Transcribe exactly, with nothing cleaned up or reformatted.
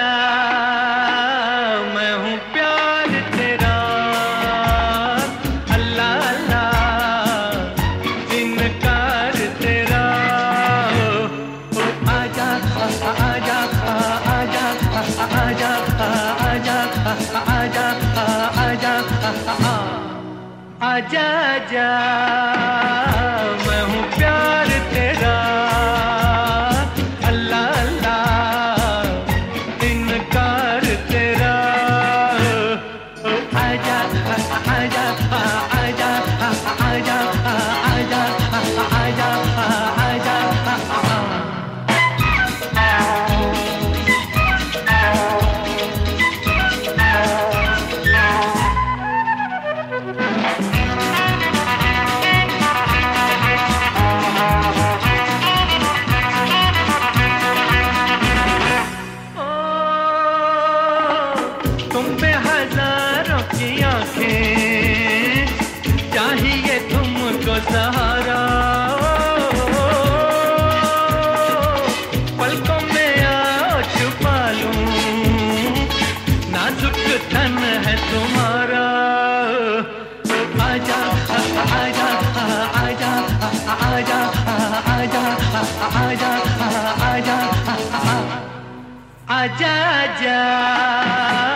जा मैं हूँ प्यार तेरा, अल्लाह अल्लाह इनकार तेरा। ओ आजा आजा आजा आजा आजा आजा आजा आजा आजा मैं हूँ प्यार तेरा, अल्लाह अल्लाह इनकार तेरा। ओ आजा आजा आजा आजा आजा आजा आजा तुम पे हजारों की आंखें, चाहिए तुमको सहारा। पलकों में आओ छुपा लूं, नाजुक तन है तुम्हारा। आजा आजा आजा आजा आजा आजा आजा आजा आजा